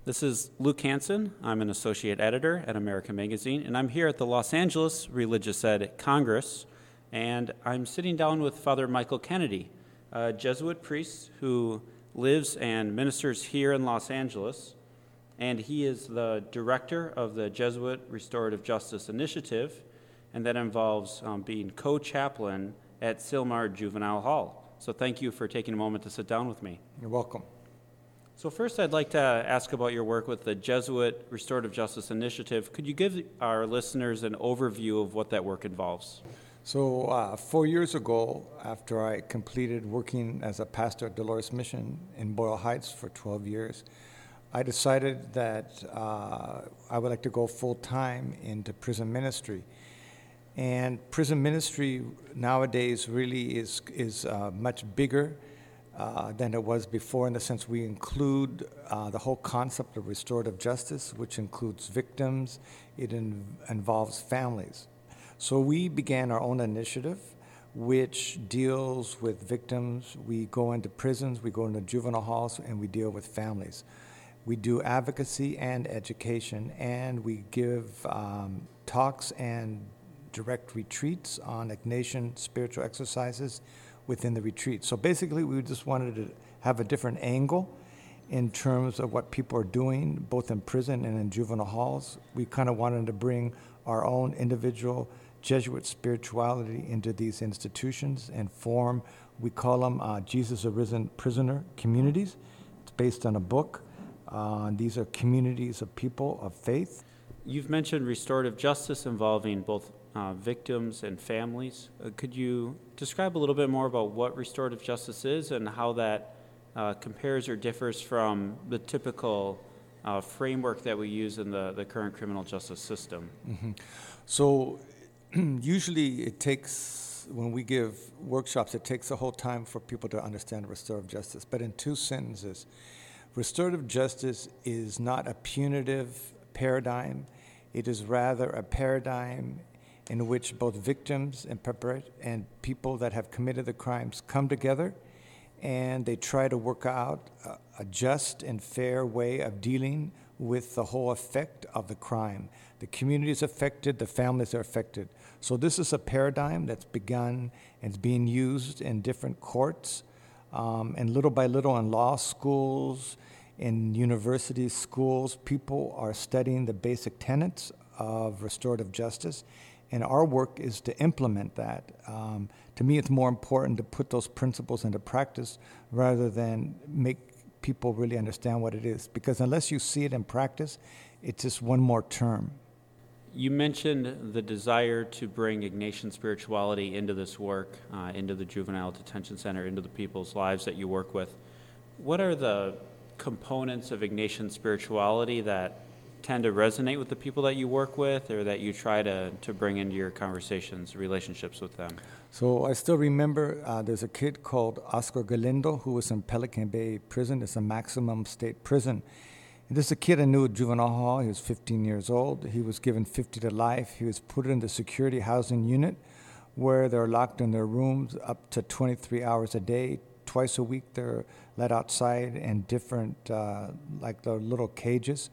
This is Luke Hansen. I'm an associate editor at American Magazine, and I'm here at the Los Angeles Religious Ed Congress, and I'm sitting down with Father Michael Kennedy, a Jesuit priest who lives and ministers here in Los Angeles, and he is the director of the Jesuit Restorative Justice Initiative, and that involves being co-chaplain at Sylmar Juvenile Hall. So thank you for taking a moment to sit down with me. You're welcome. So first, I'd like to ask about your work with the Jesuit Restorative Justice Initiative. Could you give our listeners an overview of what that work involves? So 4 years ago, after I completed working as a pastor at Dolores Mission in Boyle Heights for 12 years, I decided that I would like to go full-time into prison ministry. And prison ministry nowadays really is much bigger than it was before, in the sense we include the whole concept of restorative justice, which includes victims. It involves families. So we began our own initiative, which deals with victims. We go into prisons, we go into juvenile halls, and we deal with families. We do advocacy and education, and we give talks and direct retreats on Ignatian spiritual exercises within the retreat. So basically, we just wanted to have a different angle in terms of what people are doing, both in prison and in juvenile halls. We kind of wanted to bring our own individual Jesuit spirituality into these institutions and form, we call them Jesus Arisen Prisoner Communities. It's based on a book. These are communities of people of faith. You've mentioned restorative justice involving both victims and families. Could you describe a little bit more about what restorative justice is and how that compares or differs from the typical framework that we use in the current criminal justice system? Mm-hmm. So usually it takes, when we give workshops, it takes a whole time for people to understand restorative justice. But in two sentences, restorative justice is not a punitive paradigm. It is rather a paradigm in which both victims and people that have committed the crimes come together, and they try to work out a just and fair way of dealing with the whole effect of the crime. The community is affected, the families are affected. So this is a paradigm that's begun and is being used in different courts, and little by little in law schools, in universities, schools, people are studying the basic tenets of restorative justice. And our work is to implement that. To me, it's more important to put those principles into practice rather than make people really understand what it is. Because unless you see it in practice, it's just one more term. You mentioned the desire to bring Ignatian spirituality into this work, into the juvenile detention center, into the people's lives that you work with. What are the components of Ignatian spirituality that tend to resonate with the people that you work with, or that you try to bring into your conversations, relationships with them? So I still remember there's a kid called Oscar Galindo who was in Pelican Bay Prison. It's a maximum state prison. And this is a kid I knew at juvenile hall. He was 15 years old. He was given 50 to life. He was put in the security housing unit where they're locked in their rooms up to 23 hours a day. Twice a week they're let outside in different, like the little cages.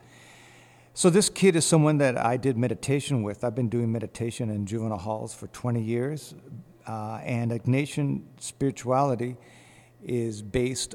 So this kid is someone that I did meditation with. I've been doing meditation in juvenile halls for 20 years. And Ignatian spirituality is based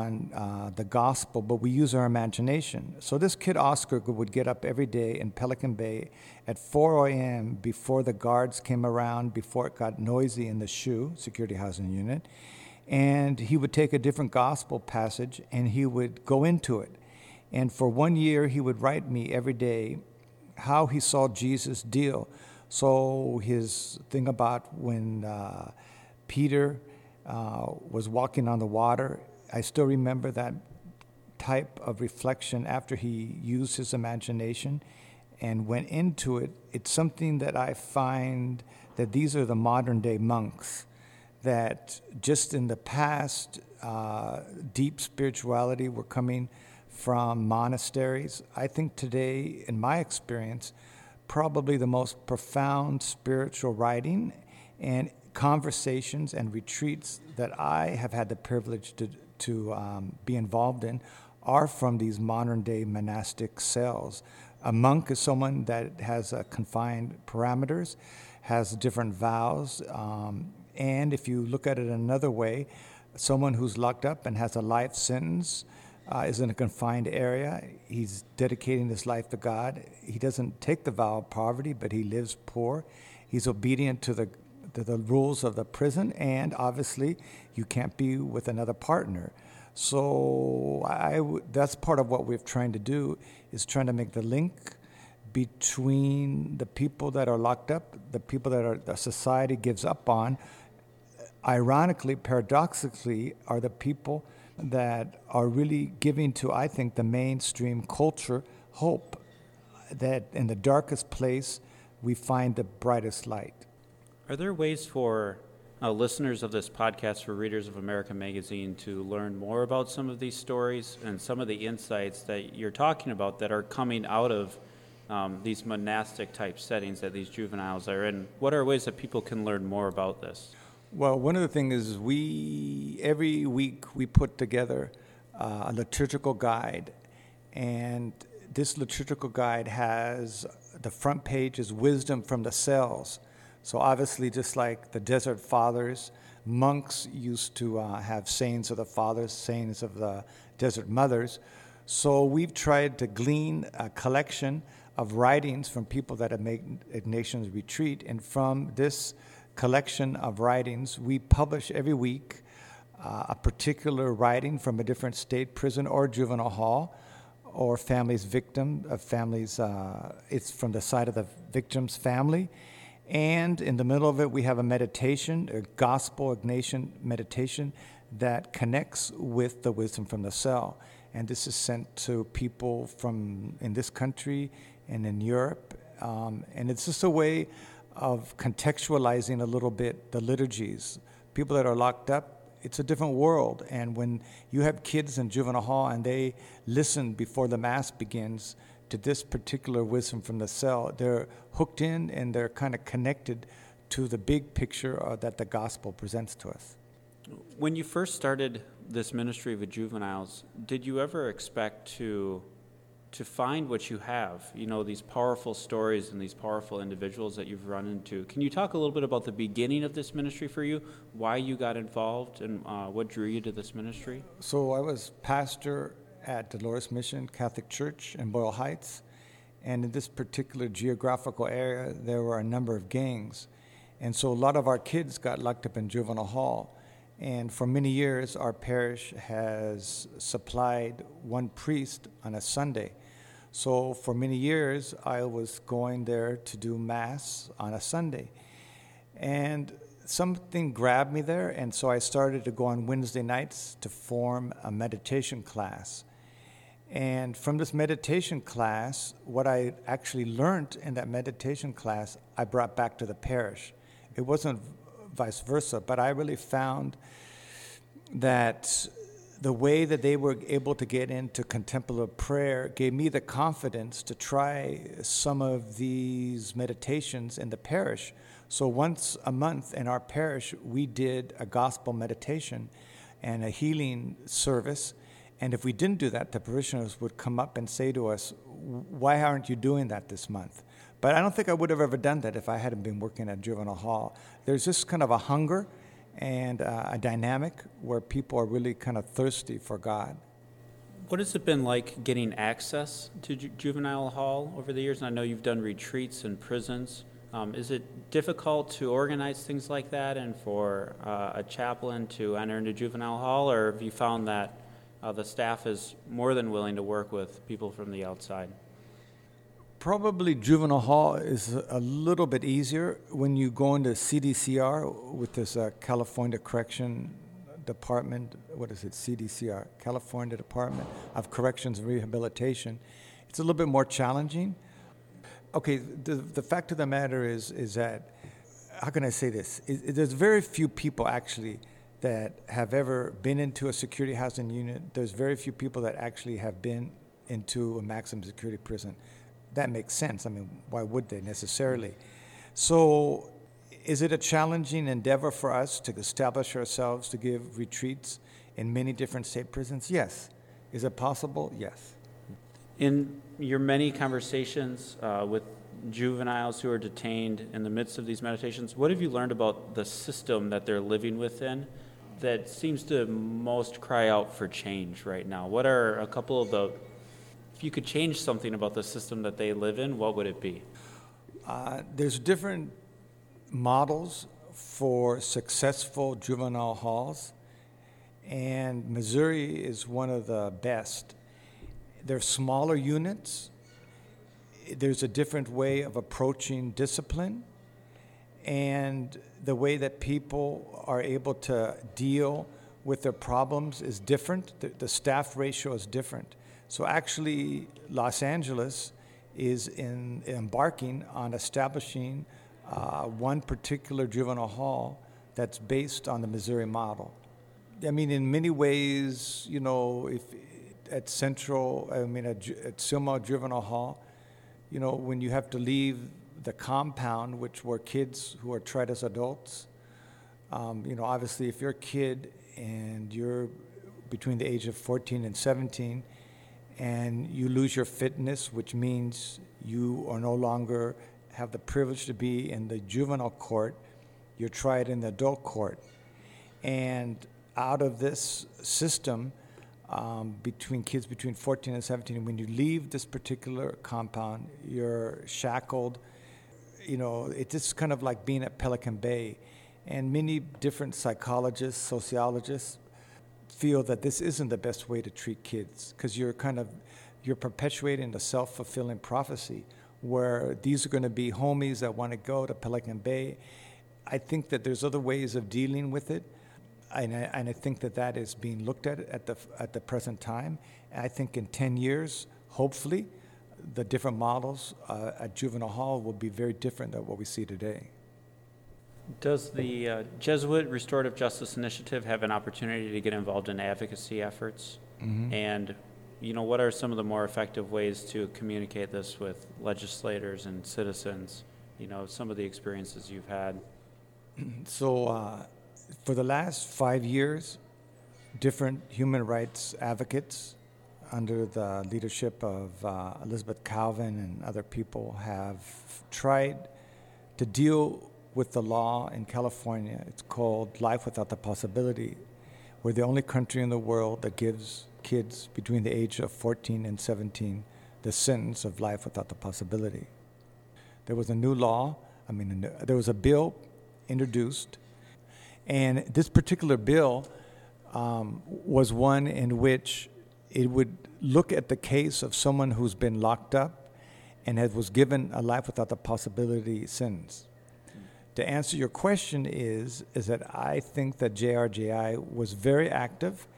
on the gospel, but we use our imagination. So this kid, Oscar, would get up every day in Pelican Bay at 4 a.m. before the guards came around, before it got noisy in the SHU, security housing unit. And he would take a different gospel passage and he would go into it. And for 1 year, he would write me every day how he saw Jesus deal. So his thing about when Peter was walking on the water, I still remember that type of reflection after he used his imagination and went into it. It's something that I find that these are the modern day monks, that just in the past, deep spirituality were coming from monasteries. I think today, in my experience, probably the most profound spiritual writing and conversations and retreats that I have had the privilege to be involved in are from these modern-day monastic cells. A monk is someone that has confined parameters, has different vows, and if you look at it another way, someone who's locked up and has a life sentence is in a confined area. He's dedicating his life to God. He doesn't take the vow of poverty, but he lives poor. He's obedient to the rules of the prison, and obviously you can't be with another partner. So that's part of what we're trying to do, is trying to make the link between the people that are locked up, the people that the society gives up on. Ironically, paradoxically, are the people that are really giving to, I think, the mainstream culture hope that in the darkest place we find the brightest light. Are there ways for listeners of this podcast, for readers of America Magazine, to learn more about some of these stories and some of the insights that you're talking about that are coming out of these monastic type settings that these juveniles are in? What are ways that people can learn more about this? Well, one of the things is every week we put together a liturgical guide, and this liturgical guide has the front page is wisdom from the cells. So obviously, just like the Desert Fathers, monks used to have sayings of the fathers, sayings of the Desert Mothers. So we've tried to glean a collection of writings from people that have made Ignatian's Retreat, and from this collection of writings, we publish every week a particular writing from a different state prison or juvenile hall, or it's from the side of the victim's family. And in the middle of it, we have a meditation, a gospel Ignatian meditation that connects with the wisdom from the cell. And this is sent to people in this country and in Europe. And it's just a way of contextualizing a little bit the liturgies. People that are locked up, it's a different world. And when you have kids in juvenile hall and they listen before the Mass begins to this particular wisdom from the cell, they're hooked in and they're kind of connected to the big picture that the gospel presents to us. When you first started this ministry of juveniles, did you ever expect to find what you have, these powerful stories and these powerful individuals that you've run into? Can you talk a little bit about the beginning of this ministry for you, why you got involved, and what drew you to this ministry? So I was pastor at Dolores Mission Catholic Church in Boyle Heights, and in this particular geographical area, there were a number of gangs. And so a lot of our kids got locked up in juvenile hall. And for many years, our parish has supplied one priest on a Sunday. So for many years, I was going there to do Mass on a Sunday. And something grabbed me there, and so I started to go on Wednesday nights to form a meditation class. And from this meditation class, what I actually learned in that meditation class, I brought back to the parish. It wasn't vice versa, but I really found that the way that they were able to get into contemplative prayer gave me the confidence to try some of these meditations in the parish. So once a month in our parish, we did a gospel meditation and a healing service. And if we didn't do that, the parishioners would come up and say to us, "Why aren't you doing that this month?" But I don't think I would have ever done that if I hadn't been working at juvenile hall. There's this kind of a hunger and a dynamic where people are really kind of thirsty for God. What has it been like getting access to juvenile hall over the years? And I know you've done retreats in prisons. Is it difficult to organize things like that and for a chaplain to enter into juvenile hall, or have you found that the staff is more than willing to work with people from the outside? Probably juvenile hall is a little bit easier. When you go into CDCR, with this California Correction Department, CDCR, California Department of Corrections and Rehabilitation, it's a little bit more challenging. Okay, the fact of the matter is that, how can I say this? There's very few people actually that have ever been into a security housing unit. There's very few people that actually have been into a maximum security prison. That makes sense. I mean, why would they necessarily? So is it a challenging endeavor for us to establish ourselves to give retreats in many different state prisons? Yes. Is it possible? Yes. In your many conversations with juveniles who are detained in the midst of these meditations, what have you learned about the system that they're living within that seems to most cry out for change right now? What are a couple of if you could change something about the system that they live in, what would it be? There's different models for successful juvenile halls, and Missouri is one of the best. They're smaller units. There's a different way of approaching discipline, and the way that people are able to deal with their problems is different. The staff ratio is different. So actually, Los Angeles is embarking on establishing one particular juvenile hall that's based on the Missouri model. I mean, in many ways, if at Silmar Juvenile Hall, when you have to leave the compound, which were kids who are tried as adults, obviously if you're a kid and you're between the age of 14 and 17 and you lose your fitness, which means you are no longer have the privilege to be in the juvenile court, you're tried in the adult court. And out of this system, between kids between 14 and 17, when you leave this particular compound, you're shackled. It's just kind of like being at Pelican Bay. And many different psychologists, sociologists feel that this isn't the best way to treat kids, because you're perpetuating the self-fulfilling prophecy where these are going to be homies that want to go to Pelican Bay. I think that there's other ways of dealing with it. And I think that is being looked at the present time. And I think in 10 years, hopefully, the different models at Juvenile Hall will be very different than what we see today. Does the Jesuit Restorative Justice Initiative have an opportunity to get involved in advocacy efforts? Mm-hmm. And, what are some of the more effective ways to communicate this with legislators and citizens? Some of the experiences you've had. So, for the last 5 years, different human rights advocates under the leadership of Elizabeth Calvin and other people have tried to deal with the law in California. It's called Life Without the Possibility. We're the only country in the world that gives kids between the age of 14 and 17 the sentence of life without the possibility. There was a new law, there was a bill introduced. And this particular bill was one in which it would look at the case of someone who's been locked up and was given a life without the possibility sentence. To answer your question is that I think that JRJI was very active,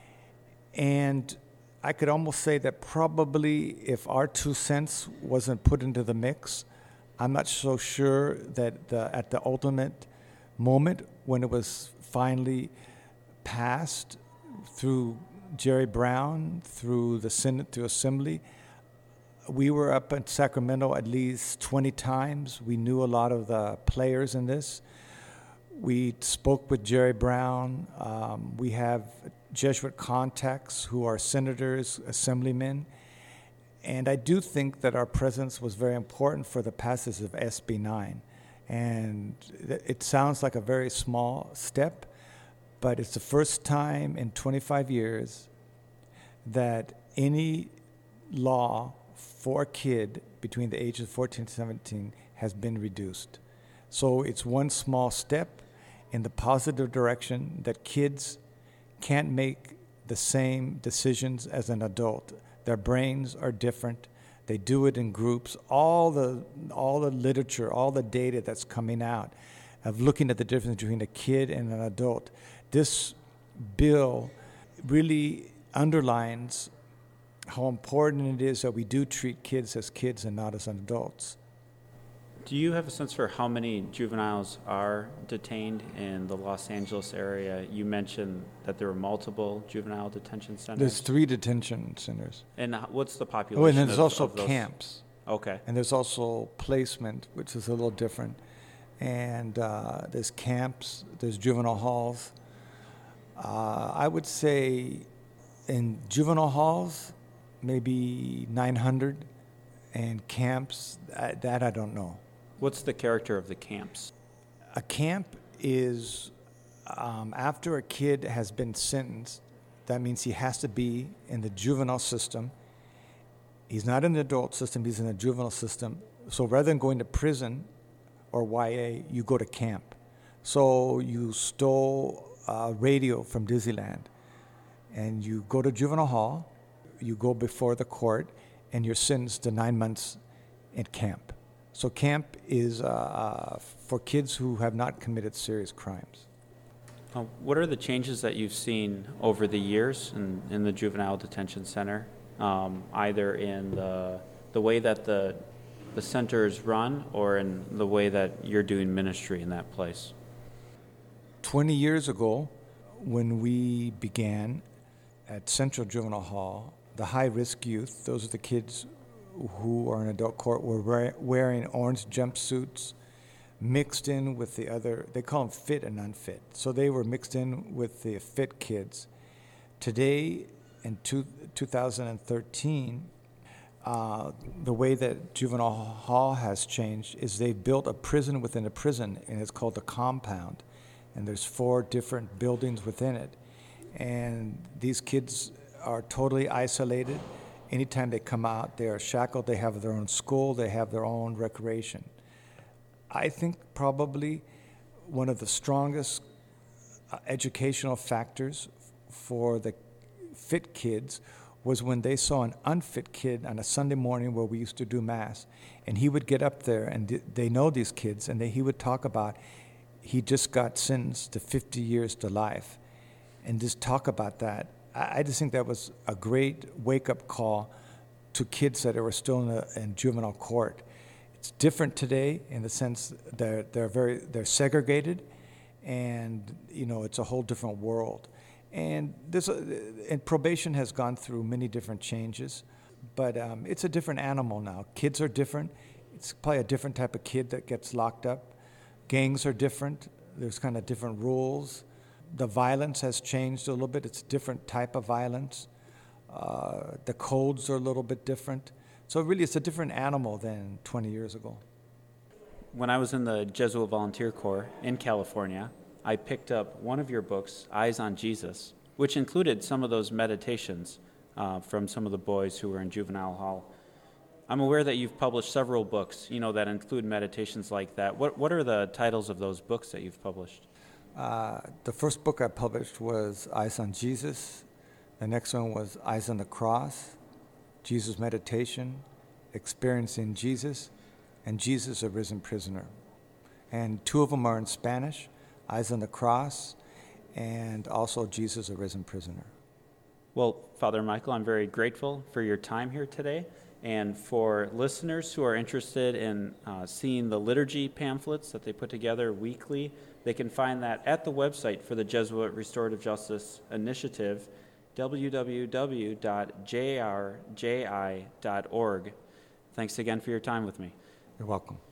and I could almost say that probably if our 2 cents wasn't put into the mix, I'm not so sure that at the ultimate moment when it was finally passed through Jerry Brown, through the Senate, through Assembly, we were up in Sacramento at least 20 times. We knew a lot of the players in this. We spoke with Jerry Brown. We have Jesuit contacts who are senators, assemblymen. And I do think that our presence was very important for the passage of SB 9. And it sounds like a very small step, but it's the first time in 25 years that any law for a kid between the ages of 14 and 17 has been reduced. So it's one small step in the positive direction that kids can't make the same decisions as an adult. Their brains are different. They do it in groups. All the literature, all the data that's coming out of looking at the difference between a kid and an adult, this bill really underlines how important it is that we do treat kids as kids and not as adults. Do you have a sense for how many juveniles are detained in the Los Angeles area? You mentioned that there were multiple juvenile detention centers. There's 3 detention centers. And what's the population? Oh, and then there's also of those? camps. Okay. And there's also placement, which is a little different. And there's camps, there's juvenile halls. I would say In juvenile halls, maybe 900, and camps, that I don't know. What's the character of the camps? A camp is after a kid has been sentenced, that means he has to be in the juvenile system. He's not in the adult system, he's in the juvenile system. So rather than going to prison or YA, you go to camp. So you stole a radio from Disneyland, and you go to juvenile hall, you go before the court, and you're sentenced to 9 months in camp. So camp is for kids who have not committed serious crimes. What are the changes that you've seen over the years in the juvenile detention center, either in the way that the center is run or in the way that you're doing ministry in that place? 20 years ago, when we began at Central Juvenile Hall, the high-risk youth, those are the kids who are in adult court, were wearing orange jumpsuits mixed in with the other, they call them fit and unfit. So they were mixed in with the fit kids. Today, in 2013, the way that Juvenile Hall has changed is they've built a prison within a prison, and it's called the compound. And there's 4 different buildings within it. And these kids are totally isolated. Anytime they come out, they are shackled. They have their own school. They have their own recreation. I think probably one of the strongest educational factors for the fit kids was when they saw an unfit kid on a Sunday morning where we used to do Mass. And he would get up there, and they know these kids, and he would talk about he just got sentenced to 50 years to life, and just talk about that. I just think that was a great wake-up call to kids that are still in juvenile court. It's different today in the sense they're segregated, and it's a whole different world. And probation has gone through many different changes, but it's a different animal now. Kids are different. It's probably a different type of kid that gets locked up. Gangs are different. There's kind of different rules. The violence has changed a little bit. It's a different type of violence. The codes are a little bit different. So really, it's a different animal than 20 years ago. When I was in the Jesuit Volunteer Corps in California, I picked up one of your books, Eyes on Jesus, which included some of those meditations from some of the boys who were in juvenile hall. I'm aware that you've published several books, that include meditations like that. What are the titles of those books that you've published? The first book I published was Eyes on Jesus. The next one was Eyes on the Cross, Jesus Meditation, Experiencing Jesus, and Jesus, a Risen Prisoner. And 2 of them are in Spanish, Eyes on the Cross, and also Jesus, a Risen Prisoner. Well, Father Michael, I'm very grateful for your time here today. And for listeners who are interested in seeing the liturgy pamphlets that they put together weekly, they can find that at the website for the Jesuit Restorative Justice Initiative, www.jrji.org. Thanks again for your time with me. You're welcome.